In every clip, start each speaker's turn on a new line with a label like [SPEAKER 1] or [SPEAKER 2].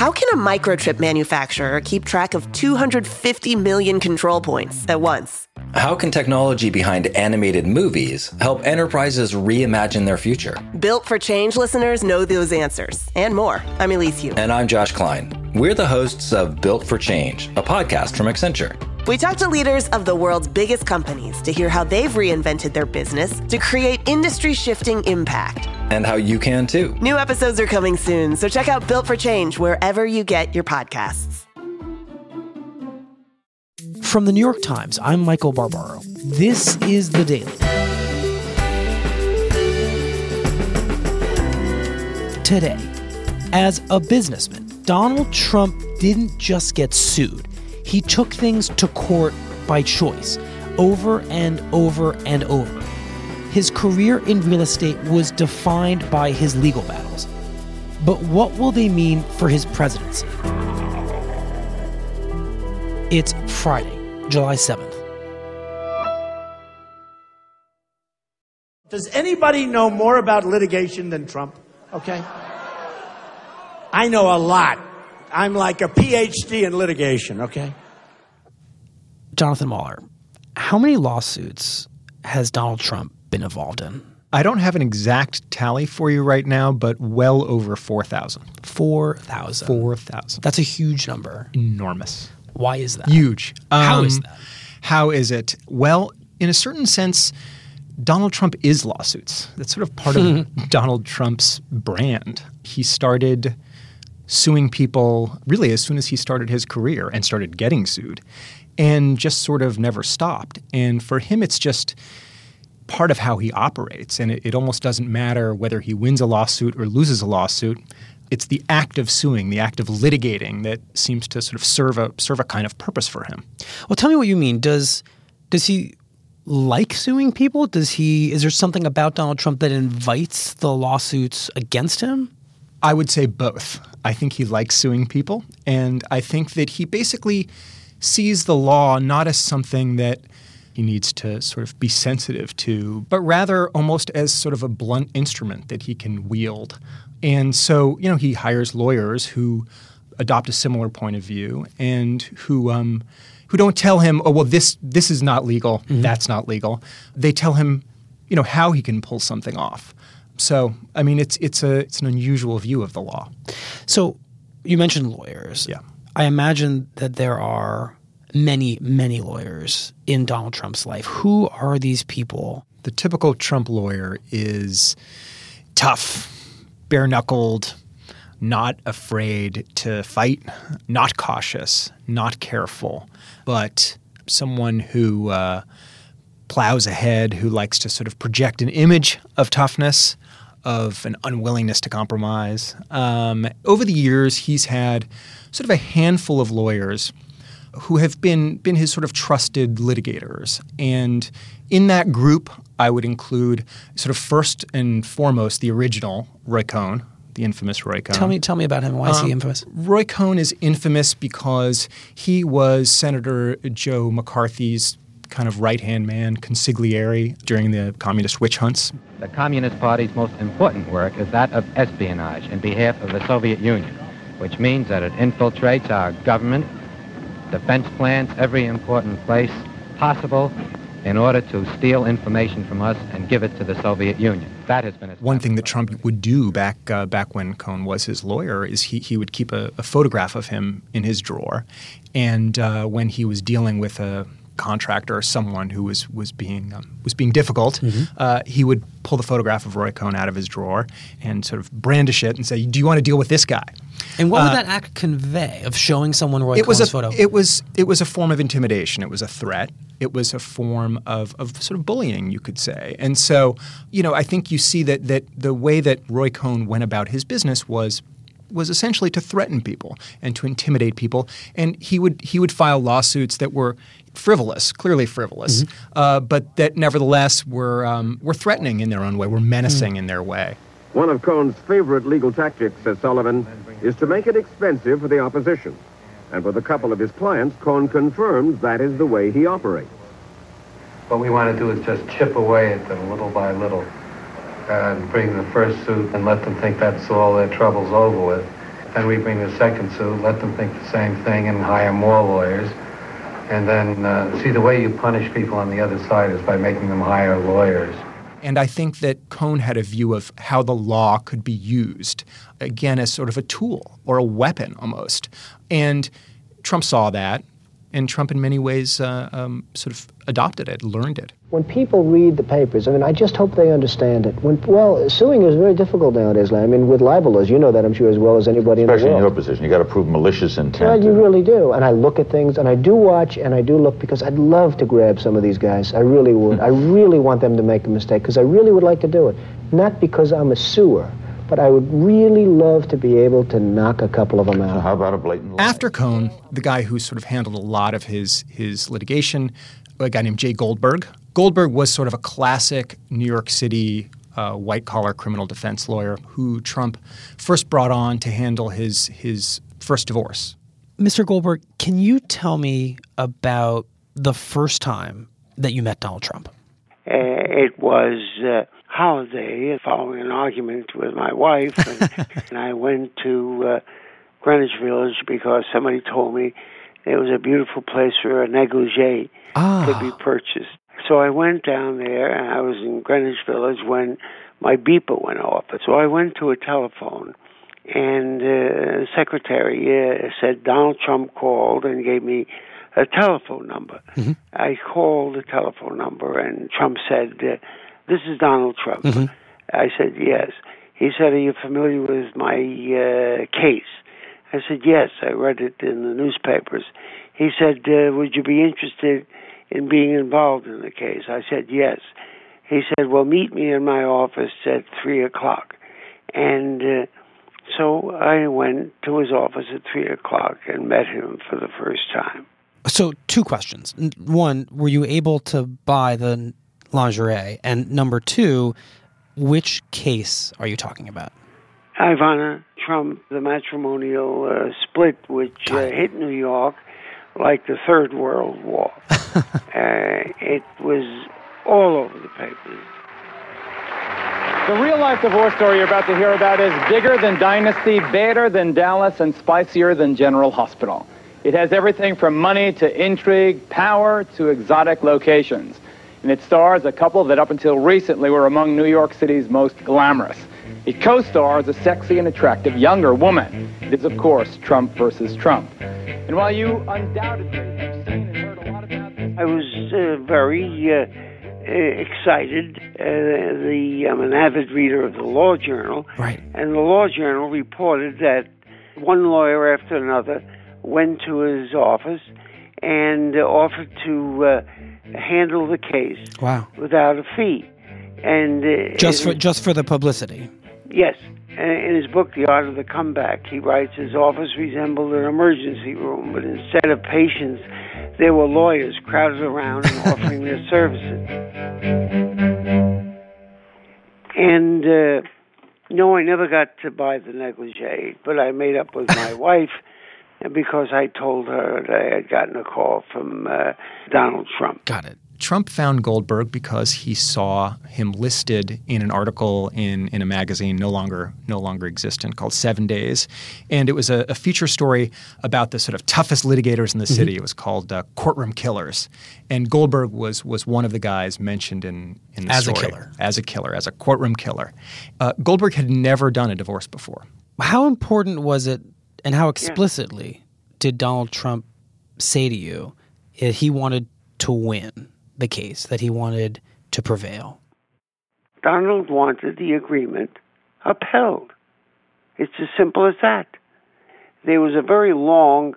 [SPEAKER 1] How can a microchip manufacturer keep track of 250 million control points at once?
[SPEAKER 2] How can technology behind animated movies help enterprises reimagine their future?
[SPEAKER 1] Built for Change listeners know those answers and more. I'm Elise Hu.
[SPEAKER 2] And I'm Josh Klein. We're the hosts of Built for Change, a podcast from Accenture.
[SPEAKER 1] We talk to leaders of the world's biggest companies to hear how they've reinvented their business to create industry-shifting impact.
[SPEAKER 2] And how you can too.
[SPEAKER 1] New episodes are coming soon, so check out Built for Change wherever you get your podcasts.
[SPEAKER 3] From the New York Times, I'm Michael Barbaro. This is The Daily. Today, as a businessman, Donald Trump didn't just get sued. He took things to court by choice, over and over and over. His career in real estate was defined by his legal battles. But what will they mean for his presidency? It's Friday, July 7th.
[SPEAKER 4] Does anybody know more about litigation than Trump? Okay? I know a lot. I'm like a PhD in litigation, okay?
[SPEAKER 3] Jonathan Mahler, how many lawsuits has Donald Trump been involved in?
[SPEAKER 5] I don't have an exact tally for you right now, but well over 4,000.
[SPEAKER 3] 4,000.
[SPEAKER 5] 4,000.
[SPEAKER 3] That's a huge number.
[SPEAKER 5] Enormous.
[SPEAKER 3] Why is that?
[SPEAKER 5] Huge.
[SPEAKER 3] How is that?
[SPEAKER 5] How is it? Well, in a certain sense, Donald Trump is lawsuits. That's sort of part of Donald Trump's brand. He started suing people really as soon as he started his career and started getting sued and just sort of never stopped. And for him, it's just part of how he operates. And it almost doesn't matter whether he wins a lawsuit or loses a lawsuit. It's the act of suing, the act of litigating that seems to sort of serve a kind of purpose for him.
[SPEAKER 3] Well, tell me what you mean. Does he like suing people? Is there something about Donald Trump that invites the lawsuits against him?
[SPEAKER 5] I would say both. I think he likes suing people, and I think that he basically sees the law not as something that he needs to sort of be sensitive to, but rather almost as sort of a blunt instrument that he can wield. And so, he hires lawyers who adopt a similar point of view and who don't tell him, oh, well, this is not legal, that's not legal. They tell him, how he can pull something off. So, I mean, it's an unusual view of the law.
[SPEAKER 3] So, you mentioned lawyers.
[SPEAKER 5] Yeah.
[SPEAKER 3] I imagine that there are many, many lawyers in Donald Trump's life. Who are these people?
[SPEAKER 5] The typical Trump lawyer is tough, bare-knuckled, not afraid to fight, not cautious, not careful, but someone who plows ahead, who likes to sort of project an image of toughness, of an unwillingness to compromise. Over the years, he's had sort of a handful of lawyers who have been his sort of trusted litigators. And in that group, I would include sort of first and foremost the original Roy Cohn, the infamous Roy Cohn.
[SPEAKER 3] Tell me about him. Why is he infamous?
[SPEAKER 5] Roy Cohn is infamous because he was Senator Joe McCarthy's kind of right-hand man, consigliere, during the communist witch hunts.
[SPEAKER 6] The Communist Party's most important work is that of espionage in behalf of the Soviet Union, which means that it infiltrates our government, defense plans, every important place possible in order to steal information from us and give it to the Soviet Union. That has been
[SPEAKER 5] one thing that Trump would do back when Cohn was his lawyer is he would keep a photograph of him in his drawer, and when he was dealing with a contractor or someone who was being difficult, he would pull the photograph of Roy Cohn out of his drawer and sort of brandish it and say, "Do you want to deal with this guy?"
[SPEAKER 3] And what would that act convey of showing someone Roy Cohn's photo?
[SPEAKER 5] It was a form of intimidation. It was a threat. It was a form of sort of bullying, you could say. And so, I think you see that the way that Roy Cohn went about his business was essentially to threaten people and to intimidate people. And he would file lawsuits that were frivolous, clearly frivolous, but that nevertheless were threatening in their own way, were menacing in their way.
[SPEAKER 7] One of Cohn's favorite legal tactics, says Sullivan, is to make it expensive for the opposition. And with a couple of his clients, Cohn confirmed that is the way he operates.
[SPEAKER 8] What we want to do is just chip away at them little by little and bring the first suit and let them think that's all their trouble's over with. Then we bring the second suit, let them think the same thing and hire more lawyers. And then, see, the way you punish people on the other side is by making them hire lawyers.
[SPEAKER 5] And I think that Cohn had a view of how the law could be used, again, as sort of a tool or a weapon almost. And Trump saw that, and Trump in many ways sort of adopted it, learned it.
[SPEAKER 9] When people read the papers, I mean, I just hope they understand it. Suing is very difficult nowadays. I mean, with libel laws, you know that, I'm sure, as well as anybody in the world.
[SPEAKER 10] Especially in your position. You got to prove malicious intent.
[SPEAKER 9] Well, you really do. And I look at things, and I do watch, and I do look, because I'd love to grab some of these guys. I really would. I really want them to make a mistake, because I really would like to do it. Not because I'm a suer, but I would really love to be able to knock a couple of them out.
[SPEAKER 10] So how about a blatant lie?
[SPEAKER 5] After Cohn, the guy who sort of handled a lot of his litigation, a guy named Jay Goldberg. Goldberg was sort of a classic New York City white-collar criminal defense lawyer who Trump first brought on to handle his first divorce.
[SPEAKER 3] Mr. Goldberg, can you tell me about the first time that you met Donald Trump?
[SPEAKER 11] It was holiday following an argument with my wife, and I went to Greenwich Village because somebody told me there was a beautiful place for a negligee to be purchased. So I went down there, and I was in Greenwich Village when my beeper went off. So I went to a telephone, and the secretary said Donald Trump called and gave me a telephone number. Mm-hmm. I called the telephone number, and Trump said, this is Donald Trump. Mm-hmm. I said, yes. He said, are you familiar with my case? I said, yes, I read it in the newspapers. He said, would you be interested in being involved in the case? I said, yes. He said, well, meet me in my office at 3 o'clock. And so I went to his office at 3 o'clock and met him for the first time.
[SPEAKER 3] So 2 questions. One, were you able to buy the lingerie? And number 2, which case are you talking about?
[SPEAKER 11] Ivana Trump, the matrimonial split, which hit New York like the Third World War. It was all over the papers.
[SPEAKER 12] The real-life divorce story you're about to hear about is bigger than Dynasty, better than Dallas, and spicier than General Hospital. It has everything from money to intrigue, power to exotic locations. And it stars a couple that up until recently were among New York City's most glamorous. It co-stars a sexy and attractive younger woman. It is, of course, Trump versus Trump. And while you undoubtedly have seen and heard a lot about this...
[SPEAKER 11] I was very excited. I'm an avid reader of the Law Journal.
[SPEAKER 3] Right.
[SPEAKER 11] And the Law Journal reported that one lawyer after another went to his office and offered to handle the case without a fee. And
[SPEAKER 3] just for the publicity.
[SPEAKER 11] Yes. In his book, The Art of the Comeback, he writes, his office resembled an emergency room, but instead of patients, there were lawyers crowded around and offering their services. And, no, I never got to buy the negligee, but I made up with my wife because I told her that I had gotten a call from Donald Trump.
[SPEAKER 5] Got it. Trump found Goldberg because he saw him listed in an article in a magazine no longer existent called 7 Days. And it was a feature story about the sort of toughest litigators in the city. It was called Courtroom Killers. And Goldberg was one of the guys mentioned in the story. As a killer, as a courtroom killer. Goldberg had never done a divorce before.
[SPEAKER 3] How important was it, and how explicitly did Donald Trump say to you he wanted to win the case, that he wanted to prevail?
[SPEAKER 11] Donald wanted the agreement upheld. It's as simple as that. There was a very long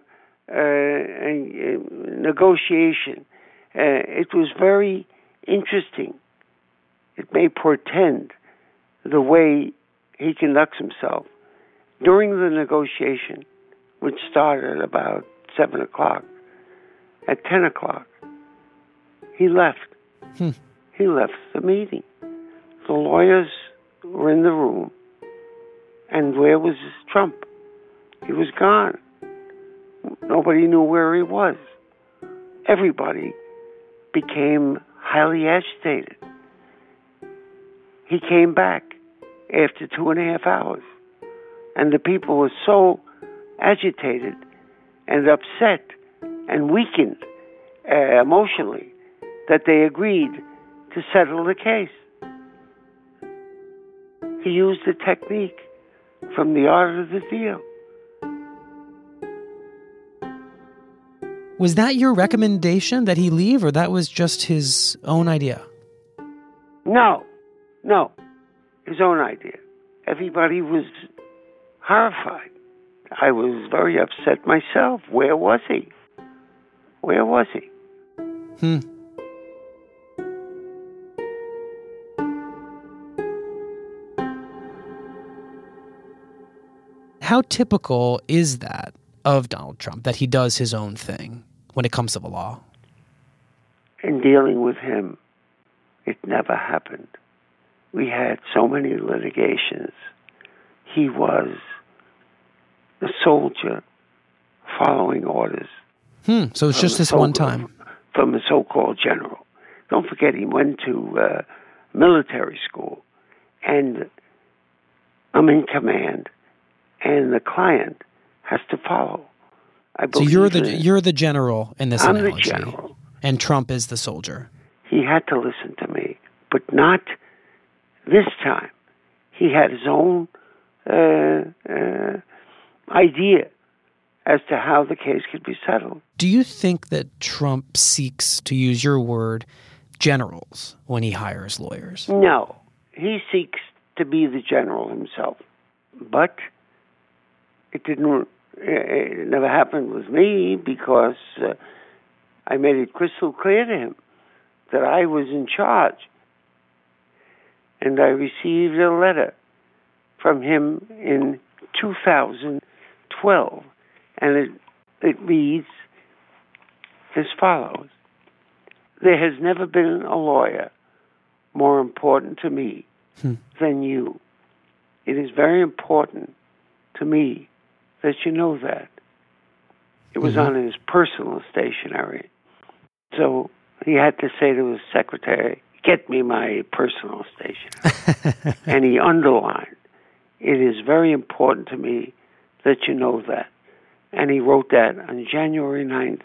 [SPEAKER 11] negotiation. It was very interesting. It may portend the way he conducts himself. During the negotiation, which started about 7 o'clock, at 10 o'clock, he left. He left the meeting. The lawyers were in the room. And where was Trump? He was gone. Nobody knew where he was. Everybody became highly agitated. He came back after 2.5 hours. And the people were so agitated and upset and weakened emotionally that they agreed to settle the case. He used the technique from The Art of the Deal.
[SPEAKER 3] Was that your recommendation that he leave, or that was just his own idea?
[SPEAKER 11] No, his own idea. Everybody was horrified. I was very upset myself. Where was he?
[SPEAKER 3] How typical is that of Donald Trump, that he does his own thing when it comes to the law?
[SPEAKER 11] In dealing with him, it never happened. We had so many litigations. He was a soldier following orders.
[SPEAKER 3] So it's just this one time.
[SPEAKER 11] From a so-called general. Don't forget, he went to military school, and I'm in command, and the client has to follow.
[SPEAKER 3] So you're the general in this analogy.
[SPEAKER 11] I'm the general.
[SPEAKER 3] And Trump is the soldier.
[SPEAKER 11] He had to listen to me, but not this time. He had his own idea as to how the case could be settled.
[SPEAKER 3] Do you think that Trump seeks, to use your word, generals when he hires lawyers?
[SPEAKER 11] No. He seeks to be the general himself. But it never happened with me, because I made it crystal clear to him that I was in charge. And I received a letter from him in 2012, and it reads as follows: "There has never been a lawyer more important to me than you. It is very important to me that you know that." It was on his personal stationery. So he had to say to his secretary, "Get me my personal stationery." And he underlined, "It is very important to me that you know that." And he wrote that on January 9th,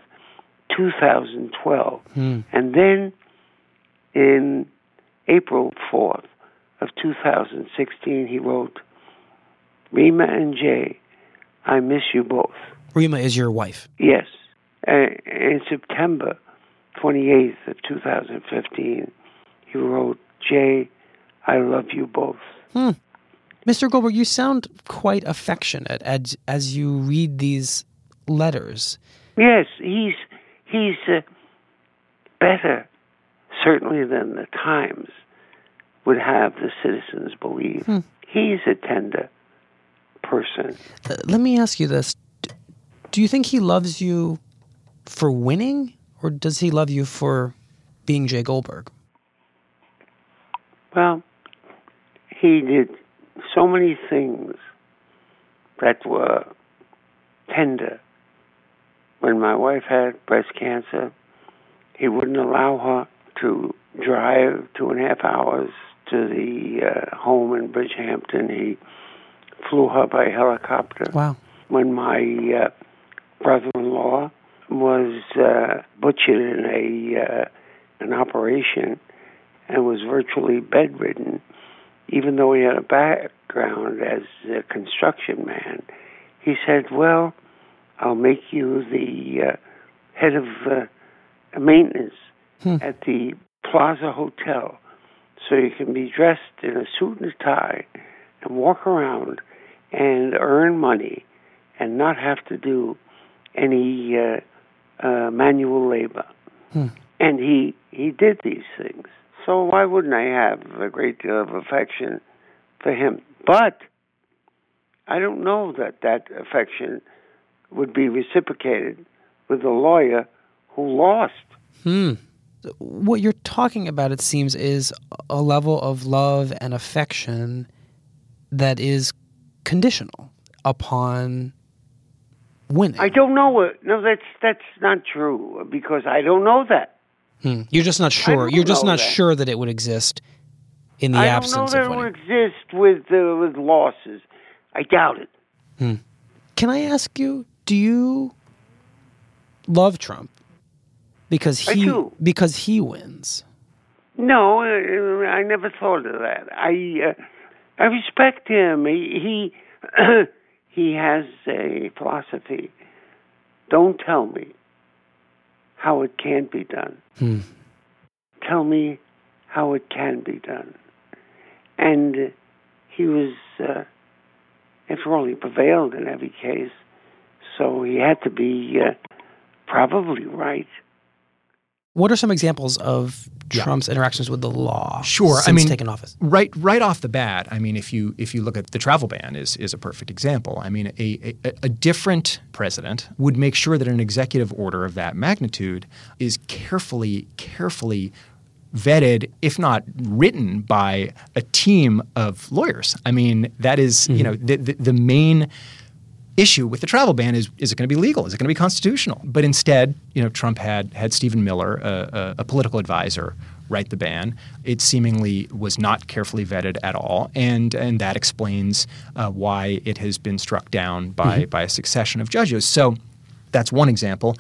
[SPEAKER 11] 2012. And then in April 4th of 2016, he wrote, "Rima and Jay, I miss you both."
[SPEAKER 3] Rima is your wife?
[SPEAKER 11] Yes. In September 28th of 2015, he wrote, "Jay, I love you both."
[SPEAKER 3] Mr. Goldberg, you sound quite affectionate as you read these letters.
[SPEAKER 11] Yes, he's better, certainly, than the Times would have the citizens believe. He's a tender person.
[SPEAKER 3] Let me ask you this. Do you think he loves you for winning, or does he love you for being Jay Goldberg?
[SPEAKER 11] Well, he did so many things that were tender. When my wife had breast cancer, he wouldn't allow her to drive 2.5 hours to the home in Bridgehampton. He flew her by helicopter.
[SPEAKER 3] Wow.
[SPEAKER 11] When my brother-in-law was butchered in an operation and was virtually bedridden, even though he had a background as a construction man, he said, "Well, I'll make you the head of maintenance at the Plaza Hotel, so you can be dressed in a suit and a tie and walk around and earn money and not have to do any manual labor." And he did these things. So why wouldn't I have a great deal of affection for him? But I don't know that affection would be reciprocated with a lawyer who lost.
[SPEAKER 3] What you're talking about, it seems, is a level of love and affection that is conditional upon winning.
[SPEAKER 11] I don't know it. No, that's not true, because I don't know that.
[SPEAKER 3] You're just not sure. You're just not sure that it would exist in the absence of winning.
[SPEAKER 11] I don't know that it would exist with losses. I doubt it.
[SPEAKER 3] Can I ask you, do you love Trump because he wins?
[SPEAKER 11] No, I never thought of that. I respect him. He he has a philosophy. Don't tell me how it can't be done. Tell me how it can be done. And he was, after all, he prevailed in every case, so he had to be probably right.
[SPEAKER 3] What are some examples of Trump's interactions with the law since taking office?
[SPEAKER 5] Right off the bat, I mean, if you look at the travel ban is a perfect example. I mean, a different president would make sure that an executive order of that magnitude is carefully vetted, if not written by a team of lawyers. I mean, that is, the main issue with the travel ban is it going to be legal? Is it going to be constitutional? But instead, Trump had Stephen Miller, a political advisor, write the ban. It seemingly was not carefully vetted at all, and that explains why it has been struck down by a succession of judges. So that's one example.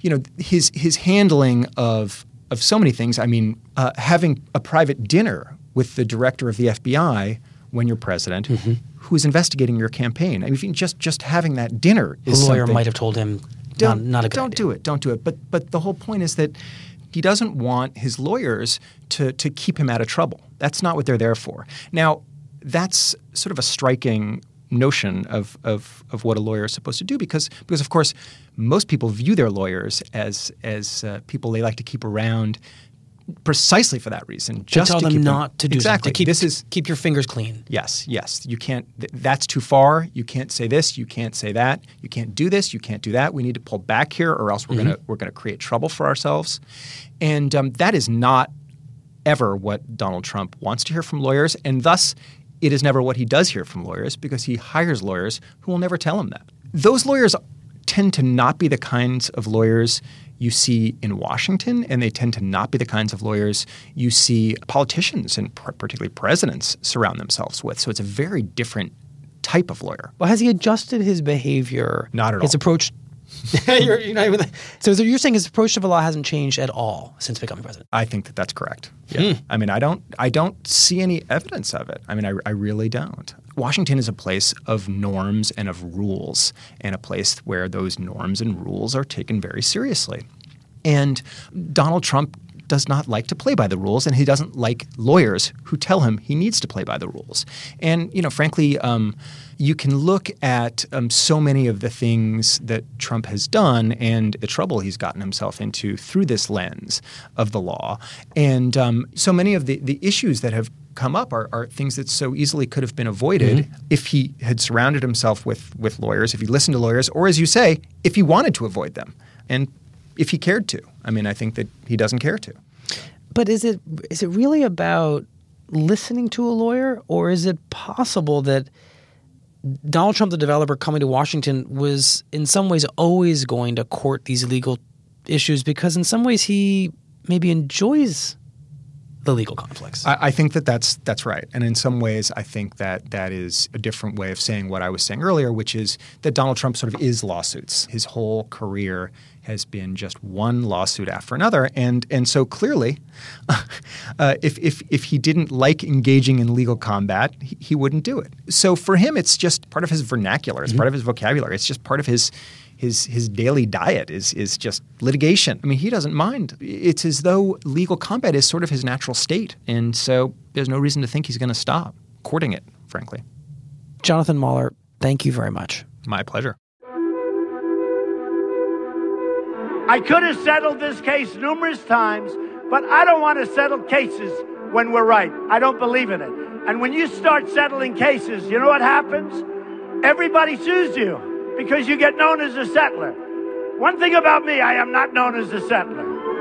[SPEAKER 5] His handling of so many things. I mean, having a private dinner with the director of the FBI when you're president, who is investigating your campaign. I mean, just having that dinner is
[SPEAKER 3] a lawyer
[SPEAKER 5] something.
[SPEAKER 3] might have told him not a good idea.
[SPEAKER 5] Don't do it. But the whole point is that he doesn't want his lawyers to keep him out of trouble. That's not what they're there for. Now, that's sort of a striking notion of what a lawyer is supposed to do because of course most people view their lawyers as people they like to keep around precisely for that reason.
[SPEAKER 3] Just to tell them not to do
[SPEAKER 5] exactly.
[SPEAKER 3] Something. Keep your fingers clean.
[SPEAKER 5] Yes. You can't. That's too far. You can't say this. You can't say that. You can't do this. You can't do that. We need to pull back here, or else we're gonna create trouble for ourselves. And that is not ever what Donald Trump wants to hear from lawyers, and thus it is never what he does hear from lawyers because he hires lawyers who will never tell him that. Those lawyers tend to not be the kinds of lawyers you see in Washington, and they tend to not be the kinds of lawyers you see politicians and particularly presidents surround themselves with. So it's a very different type of lawyer.
[SPEAKER 3] Well, has he adjusted his behavior?
[SPEAKER 5] Not at all.
[SPEAKER 3] His approach. You're not even. So you're saying his approach to the law hasn't changed at all since becoming president?
[SPEAKER 5] I think that's correct. Yeah. I mean, I don't see any evidence of it. I mean, I really don't. Washington is a place of norms and of rules, and a place where those norms and rules are taken very seriously. And Donald Trump does not like to play by the rules, and he doesn't like lawyers who tell him he needs to play by the rules. And, frankly, you can look at so many of the things that Trump has done and the trouble he's gotten himself into through this lens of the law. And so many of the issues that have come up are things that so easily could have been avoided if he had surrounded himself with lawyers, if he listened to lawyers, or as you say, if he wanted to avoid them. And if he cared to. I mean, I think that he doesn't care to.
[SPEAKER 3] But is it really about listening to a lawyer, or is it possible that Donald Trump, the developer coming to Washington, was in some ways always going to court these legal issues because in some ways he maybe enjoys the legal conflicts?
[SPEAKER 5] I think that's right. And in some ways, I think that is a different way of saying what I was saying earlier, which is that Donald Trump sort of is lawsuits. His whole career has been just one lawsuit after another. And so clearly, if he didn't like engaging in legal combat, he wouldn't do it. So for him, it's just part of his vernacular. It's part of his vocabulary. It's just part of his daily diet is just litigation. I mean, he doesn't mind. It's as though legal combat is sort of his natural state. And so there's no reason to think he's going to stop courting it, frankly.
[SPEAKER 3] Jonathan Mahler, thank you very much.
[SPEAKER 5] My pleasure.
[SPEAKER 4] I could have settled this case numerous times, but I don't want to settle cases when we're right. I don't believe in it. And when you start settling cases, you know what happens? Everybody sues you because you get known as a settler. One thing about me, I am not known as a settler.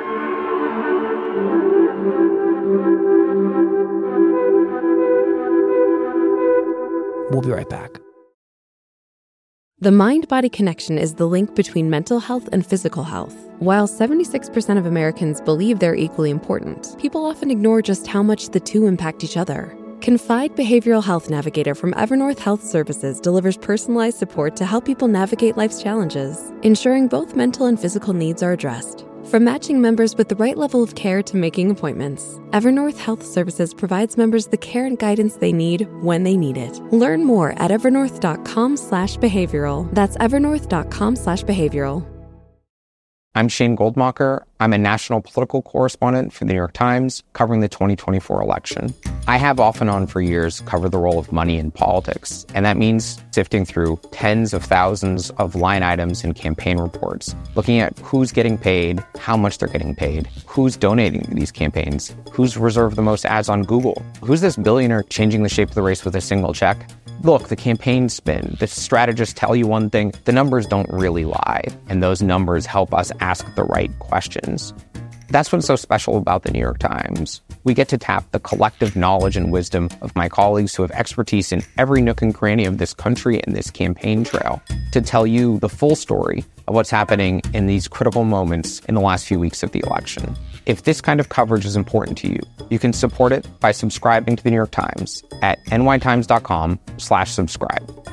[SPEAKER 3] We'll be right back.
[SPEAKER 13] The mind-body connection is the link between mental health and physical health. While 76% of Americans believe they're equally important, people often ignore just how much the two impact each other. Confide Behavioral Health Navigator from Evernorth Health Services delivers personalized support to help people navigate life's challenges, ensuring both mental and physical needs are addressed. From matching members with the right level of care to making appointments, Evernorth Health Services provides members the care and guidance they need when they need it. Learn more at evernorth.com/behavioral. That's evernorth.com/behavioral.
[SPEAKER 14] I'm Shane Goldmacher. I'm a national political correspondent for the New York Times, covering the 2024 election. I have off and on for years covered the role of money in politics, and that means sifting through tens of thousands of line items in campaign reports, looking at who's getting paid, how much they're getting paid, who's donating to these campaigns, who's reserved the most ads on Google, who's this billionaire changing the shape of the race with a single check. Look, the campaign spin, the strategists tell you one thing, the numbers don't really lie, and those numbers help us ask the right questions. That's what's so special about the New York Times. We get to tap the collective knowledge and wisdom of my colleagues who have expertise in every nook and cranny of this country and this campaign trail to tell you the full story of what's happening in these critical moments in the last few weeks of the election. If this kind of coverage is important to you, you can support it by subscribing to the New York Times at nytimes.com/subscribe.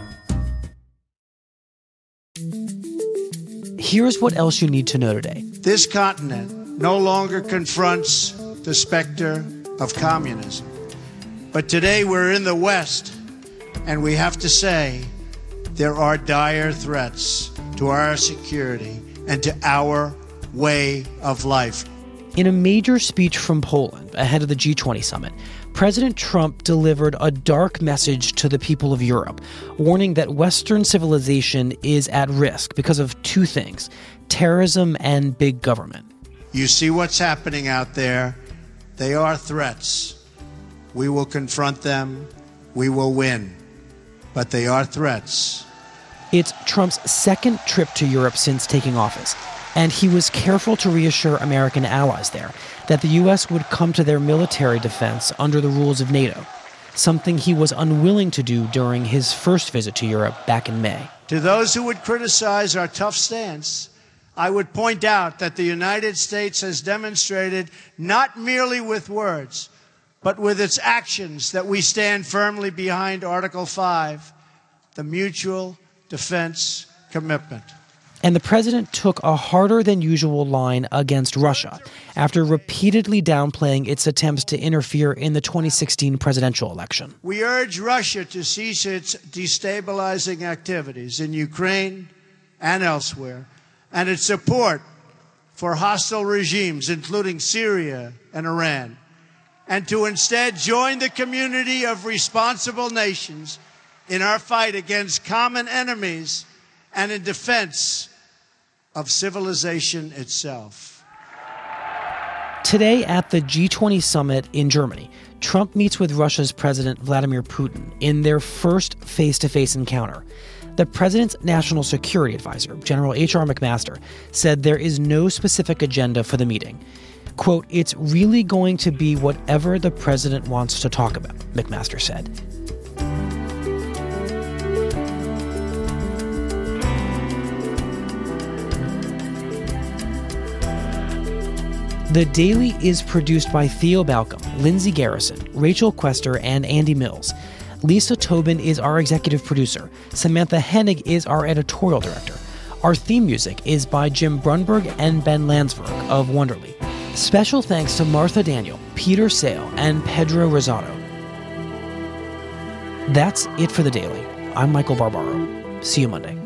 [SPEAKER 3] Here's what else you need to know today.
[SPEAKER 4] This continent no longer confronts the specter of communism. But today we're in the West, and we have to say there are dire threats to our security and to our way of life.
[SPEAKER 3] In a major speech from Poland ahead of the G20 summit, President Trump delivered a dark message to the people of Europe, warning that Western civilization is at risk because of two things: terrorism and big government.
[SPEAKER 4] You see what's happening out there. They are threats. We will confront them. We will win. But they are threats.
[SPEAKER 3] It's Trump's second trip to Europe since taking office, and he was careful to reassure American allies there that the U.S. would come to their military defense under the rules of NATO, something he was unwilling to do during his first visit to Europe back in May.
[SPEAKER 4] To those who would criticize our tough stance, I would point out that the United States has demonstrated, not merely with words, but with its actions, that we stand firmly behind Article 5, the mutual defense commitment.
[SPEAKER 3] And the president took a harder than usual line against Russia after repeatedly downplaying its attempts to interfere in the 2016 presidential election.
[SPEAKER 4] We urge Russia to cease its destabilizing activities in Ukraine and elsewhere, and its support for hostile regimes, including Syria and Iran, and to instead join the community of responsible nations in our fight against common enemies and in defense of civilization itself.
[SPEAKER 3] Today at the G20 summit in Germany, Trump meets with Russia's President Vladimir Putin in their first face-to-face encounter. The president's national security advisor, General H.R. McMaster, said there is no specific agenda for the meeting. Quote, "It's really going to be whatever the president wants to talk about," McMaster said. The Daily is produced by Theo Balcom, Lindsay Garrison, Rachel Quester, and Andy Mills. Lisa Tobin is our executive producer. Samantha Hennig is our editorial director. Our theme music is by Jim Brunberg and Ben Landsberg of Wonderly. Special thanks to Martha Daniel, Peter Sale, and Pedro Rosado. That's it for The Daily. I'm Michael Barbaro. See you Monday.